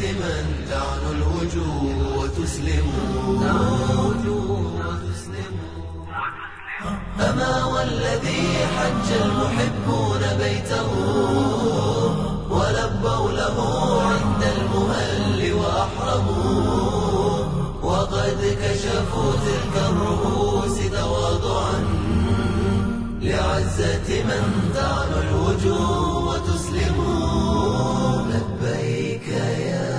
من تعنو الوجوه وتسلم. أما والذي حج المحبون بيته ولبوا له عند المهل وأحرموا، وقد كشفوا تلك الرؤوس تواضعا لعزة من تعنو الوجوه وتسلم. لبيك يا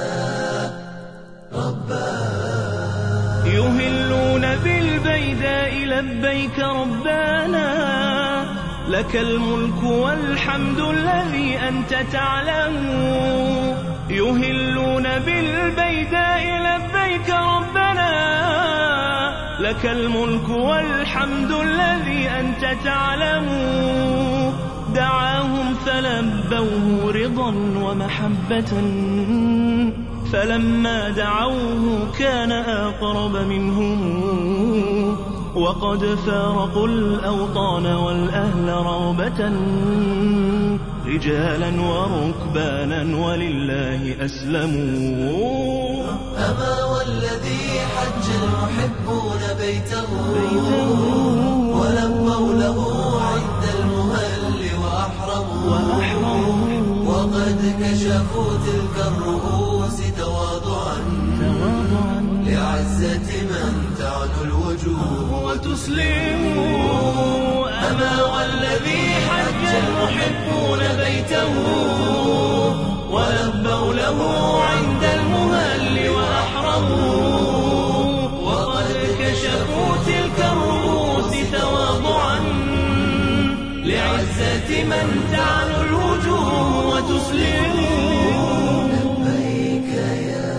ربنا. يهلون بالبيداء لبيك ربنا، لك الملك والحمد الذي أنت تعلم. يهلون بالبيداء لبيك ربنا، لك الملك والحمد الذي أنت تعلم. دعاهم فلبوه رضا ومحبة، فلما دعوه كان أقرب منهم. وقد فارقوا الأوطان والأهل رغبة، رجالا وركبانا ولله أسلموا. أما والذي حج المحبون بيته ولبوا له عند المهل وأحرموا، وقد كشفوا تلك الرؤوس تواضعا لعزة من تعنو الوجوه وتسلم. أما والذي حج المحبون بيته ولبوا له عند المهل وأحرموا، وقد كشفوا تلك الرؤوس تواضعا لعزة من تعنو الوجوه وتسلم. لبيك يا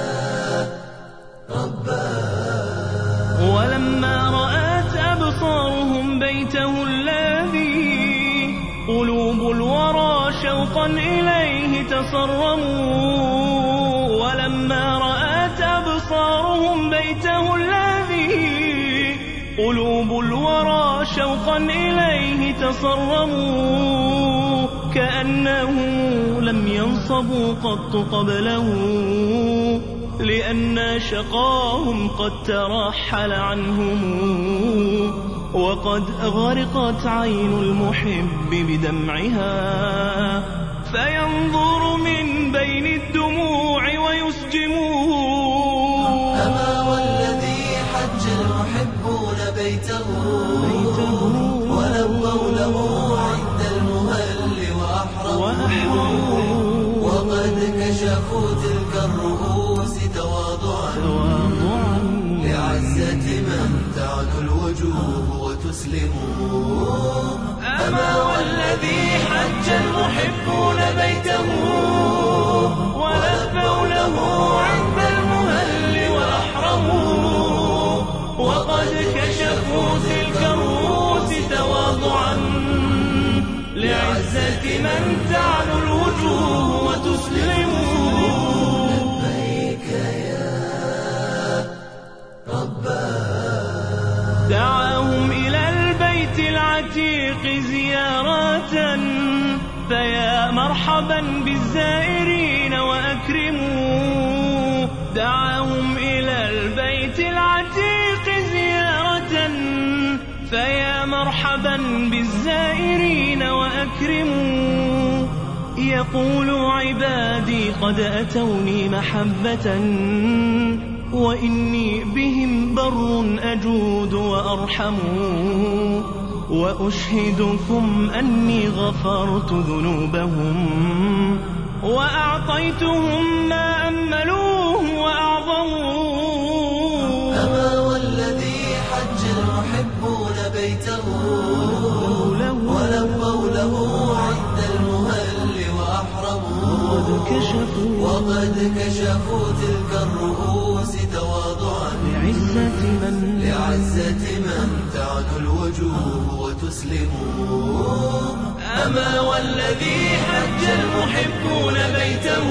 ربنا. ولما رأت أبصارهم بيته الذي قلوب الورى شوقا إليه تصرموا، ولما رأت أبصارهم بيته الذي قلوب الورى شوقا إليه تصرموا، كأنه لم ينصبوا قط قبله، لأن شقاهم قد ترحل عنهم. وقد غرقت عين المحب بدمعها، فينظر من بين الدموع ويسجموا. أما والذي حج المحبون بيته ولبوا له عند المهل وأحرموا، وقد كشفوا تلك الرؤوس تواضعا لعزة من تعنو الوجوه وتسلم. أما والذي حج المحبون بيته ولبوا له عند المهل وأحرموا، وقد كشفوا تلك الرؤوس تواضعا لعزة من تعنو الوجوه وتسلم. لبيك يا ربنا. دعاهم إلى البيت العتيق زيارة، فيا مرحبا بالزائرين وأكرموا. دعاهم إلى البيت العتيق زيارة، فيا مرحبا بالزائرين وأكرموا. يقول عبادي قد أتوني محبة، وإني بهم بر أجود وأرحم. وأشهدكم أني غفرت ذنوبهم، وأعطيتهم ما أملوه وأعظموا. أما والذي حج المحبون بيته ولبوا له عند المهل وأحرموا، وقد كشفوا تلك الرؤوس تواضعا لعزة من تعنو الوجوه وتسلم. أما والذي حج المحبون بيته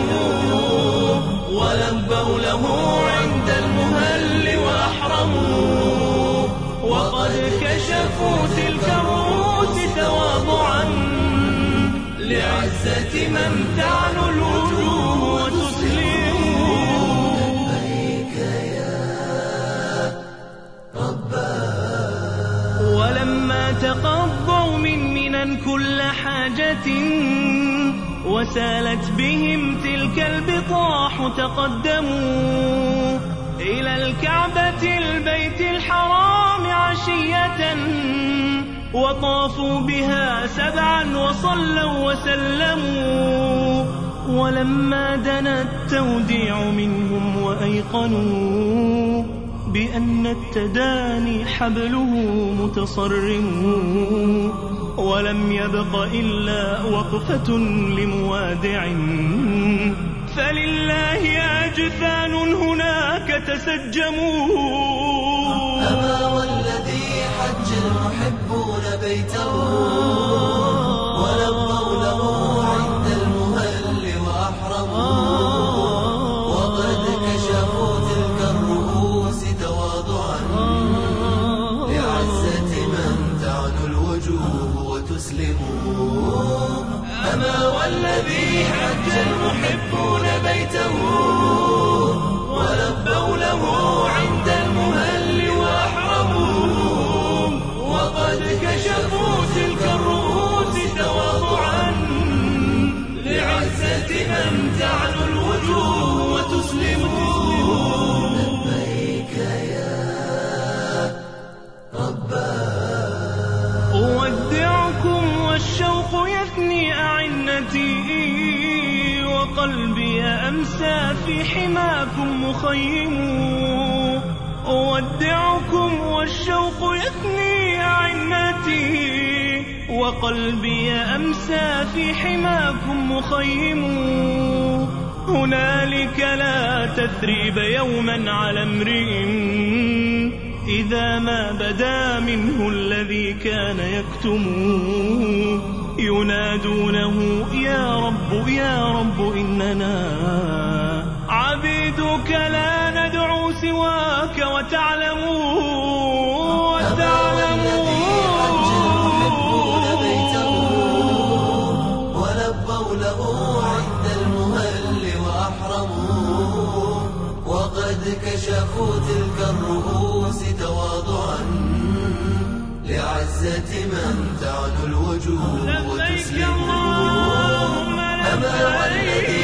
ولبوا له عند المهل وأحرموا، وقد كشفوا تلك الرؤوس تواضعا لعزة لعزة من تعنو الوجوه وتسلم. لبيك يا رباه. ولما تقضوا من منى كل حاجة وسالت بهم تلك البطاح تقدموا إلى الكعبة البيت الحرام عشية وطافوا بها 7 وصلوا وسلموا. ولما دنا التوديع منهم وأيقنوا بأن التداني حبله متصرم ولم يبق إلا وقفة لموادع فلله أجفان هناك تسجموا. أما والذي حج المحبون بيته ولبوا له عند المهل وأحرموا وقد كشفوا تلك الرؤوس تواضعا لعزة من تعنو الوجوه وتسلموا. أما والذي حج المحبون بيته ولبوا له عند المهل وأحرموا وقد كشفوا تلك الرؤوس تواضعا لعزة من تعنو الوجوه وتسلموا. لبيك يا رباه. أودعكم والشوق يثني أعنتي وقلبي أمسى في حماكم مخيم. أودعكم والشوق يثني أعنتي وقلبي أمسى في حماكم مخيم. هنالك لا تثريب يوما على امرئ إذا ما بدا منه الذي كان يكتم. ينادونه يا رب يا رب إننا عبيدك لا ندعو سواك وتعلموا ولبوا له عند المهل وأحرموا وقد كشفوا تلك الرؤوس تواضعا لعزة من تعنو الوجوه وتسلموا. أما والذي